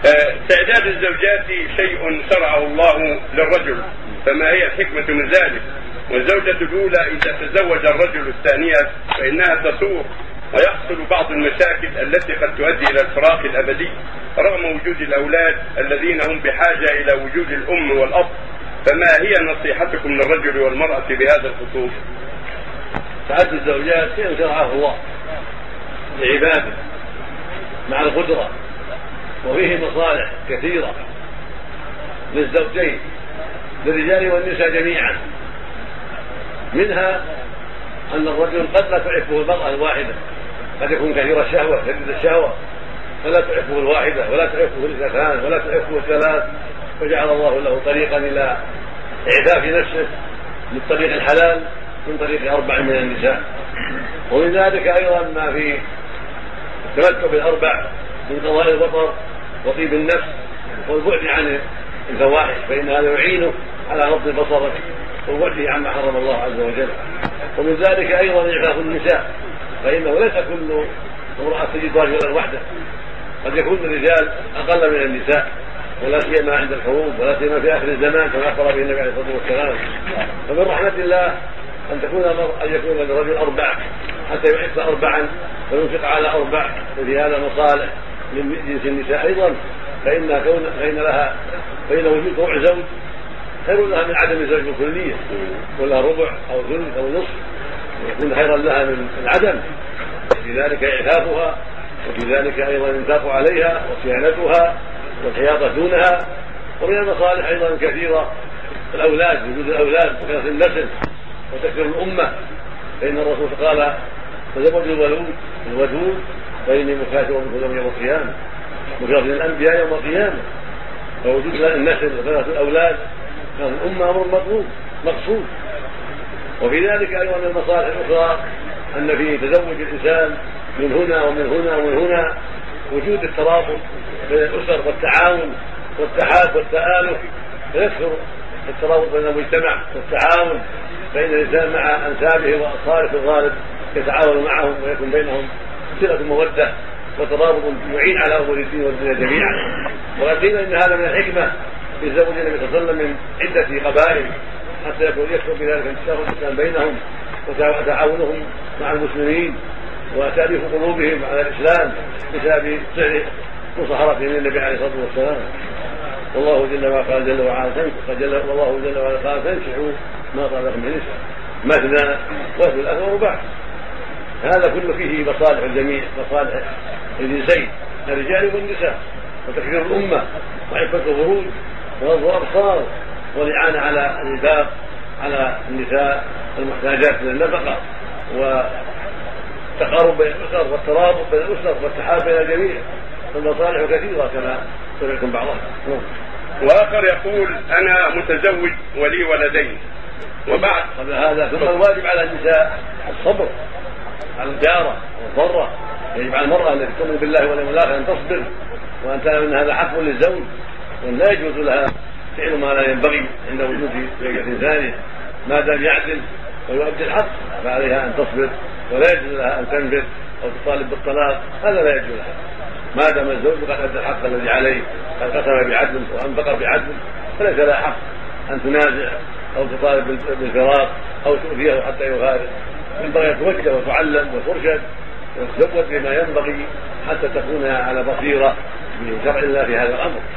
تعداد الزوجات شيء شرعه الله للرجل، فما هي الحكمة من ذلك؟ والزوجة الأولى إذا تزوج الرجل الثانية فإنها تسوء ويحصل بعض المشاكل التي قد تؤدي إلى الفراق الأبدي رغم وجود الأولاد الذين هم بحاجة إلى وجود الأم والأب، فما هي نصيحتكم للرجل والمرأة بهذا الخصوص؟ تعدد الزوجات شيء شرعه الله لعباده مع القدرة، وفيه مصالح كثيرة للزوجين للرجال والنساء جميعا، منها أن الرجل قد لا تعفه المرأة الواحدة، قد يكون كثير الشهوة شديد الشهوة فلا تعفه الواحدة ولا تعفه الاثنتان ولا تعفه الثلاث، فجعل الله له طريقا إلى إعفاف نفسه بالطريق الحلال من طريق 4 من النساء. ومن ذلك أيضا ما في التمتع بالأربع من قضاء البصر وطيب النفس والبعد عن الفواحش، فإن هذا يعينه على غض البصر وبعده عما حرم الله عز وجل. ومن ذلك أيضا إعفاف النساء، فإنه ليس كل امرأة تجد رجلا وحده، قد يكون الرجال أقل من النساء، ولا سيما عند الحروب ولا سيما في آخر الزمان كما أخبر به النبي عليه الصلاة والسلام. فمن رحمة الله أن يكون الرجل 4 حتى يعف 4 وينفق على 4، وفي هذا مصالح من جنس النساء أيضا، فإن وجود ربع زوج خير لها من عدم الزوج بالكلية، ولا ربع أو ثلث أو نصف يكون خيرا لها من العدم. في ذلك إعفافها، وفي ذلك أيضا الإنفاق عليها وصيانتها والحياطة دونها. ومن المصالح أيضا كثيرة الأولاد، وجود الأولاد وكثرة النسل وتكثير الأمة، فإن الرسول قال تزوجوا الودود فإني مكاثر بكم يوم القيامة، مكاثر الأنبياء يوم القيامة. فوجود النسل وكثرة الأولاد كان الأمة أمر مقصود. وفي ذلك أيضا من المصالح الأخرى أن في تزوج الإنسان من هنا ومن هنا ومن هنا وجود الترابط بين الأسر والتعاون والتحاب والتآلف، فيكثر الترابط بين المجتمع والتعاون، فإن الإنسان مع أنسابه وأصهاره في الغالب يتعاون معهم ويكون بينهم صلة مودة وترابط يعين على أمور الدين والدنيا جميعا. وقد قيل إن هذا من الحكمة في زوج النبي صلى الله عليه وسلم من عدة قبائل حتى يكثر بذلك انتشار الإسلام بينهم وتعاونهم مع المسلمين وتأليف قلوبهم على الإسلام بسبب سعر مصاحرتهم للنبي عليه الصلاة والسلام. والله جل وعلا قال والله جل وعلا قال فانكحوا ما طاب لكم من النساء مثنى وثلاث ورباع. هذا كله فيه مصالح الجميع، مصالح الجنسين الرجال والنساء، وتكثير الأمة وعفة الفروج وغض الأبصار والإعانة على الإنفاق على النساء المحتاجات من النفقة والتقارب بين الأسر والترابط بين الأسر والتحاب بين الجميع. فالمصالح كثيرة كما سمعتم بعضها. وآخر يقول أنا متزوج ولي ولدين وبعد قبل هذا ثم الواجب على النساء الصبر على الجارة والضرة. يجب على المرأة التي تؤمن بالله واليوم الآخر أن تصبر وأن تعلم أن هذا حق للزوج، وأن لا يجوز لها فعل ما لا ينبغي عند وجود زوجة ثانية ما دام يعدل ويؤدي الحق، فعليها أن تصبر ولا يجوز لها أن تنفر أو تطالب بالطلاق، هذا لا يجوز لها ما دام الزوج قد أدى الحق الذي عليه، قد قسم بعدل وأنفق بعدل، فليس لها حق أن تنازع أو تطالب بالفراق أو تؤذيه حتى يغادر. ينبغي أن توجه وتعلم وترشد وتزود بما ينبغي حتى تكون على بصيرة بشرع الله في هذا الأمر.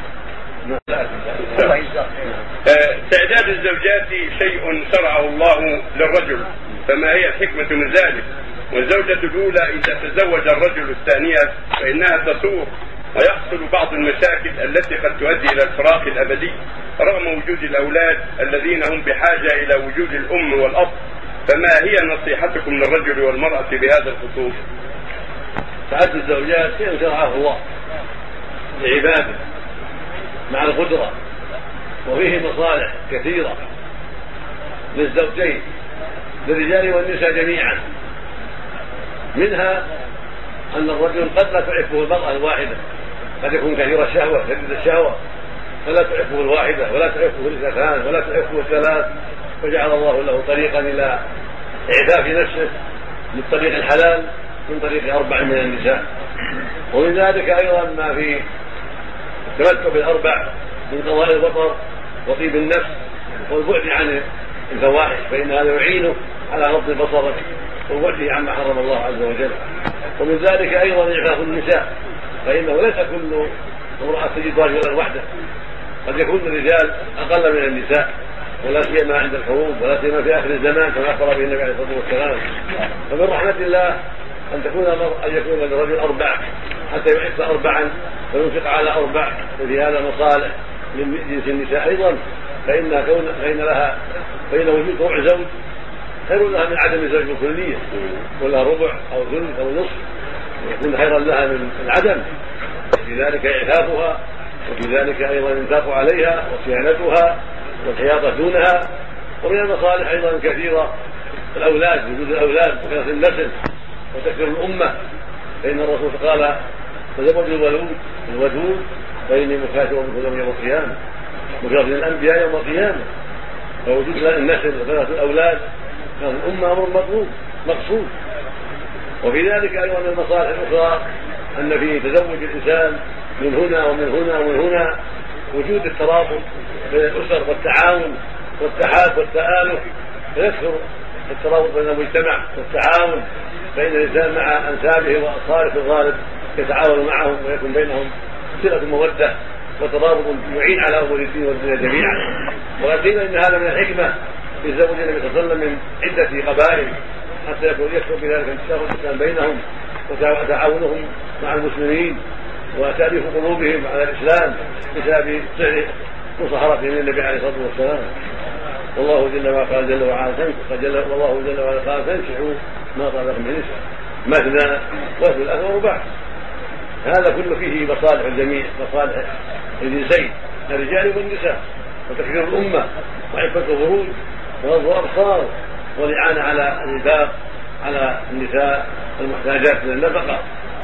تعداد الزوجات شيء شرعه الله للرجل، فما هي الحكمة من ذلك؟ والزوجة الأولى إذا تزوج الرجل الثانية فإنها تسوء ويحصل بعض المشاكل التي قد تؤدي إلى الفراق الأبدي رغم وجود الأولاد الذين هم بحاجة إلى وجود الأم والأب، فما هي نصيحتكم للرجل والمرأة بهذا الخصوص؟ تعدد الزوجات شيء شرعه الله لعباده مع القدرة، وفيه مصالح كثيرة للزوجين للرجال والنساء جميعا، منها أن الرجل قد لا تعفه المرأة الواحدة، قد يكون كثير الشهوة شديد الشهوة فلا تعفه الواحدة ولا تعفه الاثنتان ولا تعفه الثلاث، فجعل الله له طريقا إلى إعفاف نفسه بالطريق الحلال من طريق 4 من النساء. ومن ذلك أيضا ما في التمتع بالأربع من قضاء البصر وطيب النفس والبعد عن الفواحش، فإن هذا يعينه على غض البصر وبعده عما حرم الله عز وجل. ومن ذلك أيضا إعفاف النساء، فإنه ليس كل امرأة تجد رجلا وحده، قد يكون الرجال أقل من النساء، ولا سيما عند الحروب، ولا سيما في آخر الزمان كما أخبر به النبي عليه الصلاة والسلام. فمن رحمة الله أن يكون الرجل أربع حتى يحث أربعا وينفق على أربع، وفي هذا مصالح من جنس النساء أيضا، فإن وجود ربع زوج خير لها من عدم الزوج بالكلية، ولا ربع أو ثلث أو نصف يكون خيرا لها من العدم. في ذلك إعفافها، وفي ذلك أيضا الإنفاق عليها وصيانتها والحياطة دونها. ومن المصالح أيضا كثيرة الأولاد، وجود الأولاد وكثرة النسل وتكثير الأمة، فإن الرسول قال تزوجوا الودود فإني مكاثر بكم يوم القيامة، مكاثر الأنبياء يوم القيامة. فوجود النسل وكثرة الأولاد كان الأمة أمر مقصود. وفي ذلك أيضا من المصالح الأخرى أن في تزوج الإنسان من هنا ومن هنا ومن هنا وجود الترابط بين الأسر والتعاون والتحاب والتآلف، فيكثر الترابط بين المجتمع والتعاون، فإن الإنسان مع أنسابه وأصهاره في الغالب يتعاون معهم ويكون بينهم صلة مودة وترابط يعين على أمور الدين والدنيا جميعا. وقيل إن هذا من الحكمة في زوج النبي صلى الله عليه وسلم من عدة قبائل، حتى يكثر بذلك انتشار الإسلام بينهم وتعاونهم مع المسلمين وتأليف قلوبهم على الإسلام بسبب سعر مصاحبتهم للنبي عليه الصلاة والسلام. والله جل وعلا قال تنكحوا ما طاب لكم من نساء مثنى وثلاث ورباع. هذا كله فيه مصالح الجميع، مصالح الجنسين الرجال والنساء، وتكثير الأمة وعفة الفروج وغض الأبصار والإعانة على الإنفاق على النساء المحتاجات من النفقة،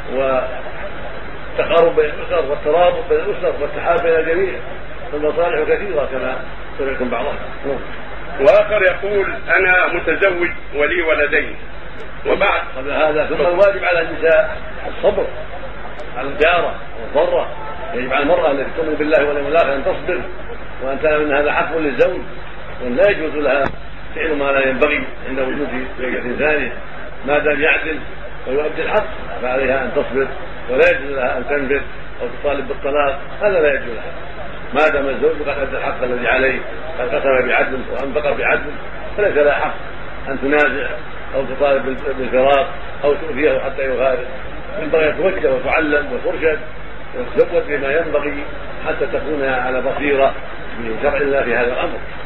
والتقارب بين الأسر والترابط بين الأسر والتحاب بين الجميع. فالمصالح كثيرة كما سمعتم بعضها. وآخر يقول أنا متزوج ولي ولدين، وبعد قبل هذا ثم الواجب على النساء الصبر على الجارة والضرة. يجب على المرأة التي تؤمن بالله واليوم الآخر أن تصبر، وأن تعلم أن هذا حق للزوج، وأن لا يجوز لها فعل ما لا ينبغي عند وجود زوجة ثانية ما دام يعدل ويؤدي الحق، فعليها أن تصبر، ولا يجوز لها أن تنفر أو تطالب بالطلاق، هذا لا يجوز لها ما دام الزوج قد أدى الحق الذي عليه، قد قسم بعدل وأنفق بعدل، فليس لها حق أن تنازع أو تطالب بالفراق أو تؤذيه حتى يغادر. ينبغي أن توجه وتعلم وترشد وتزود بما ينبغي حتى تكون على بصيرة بشرع الله في هذا الأمر.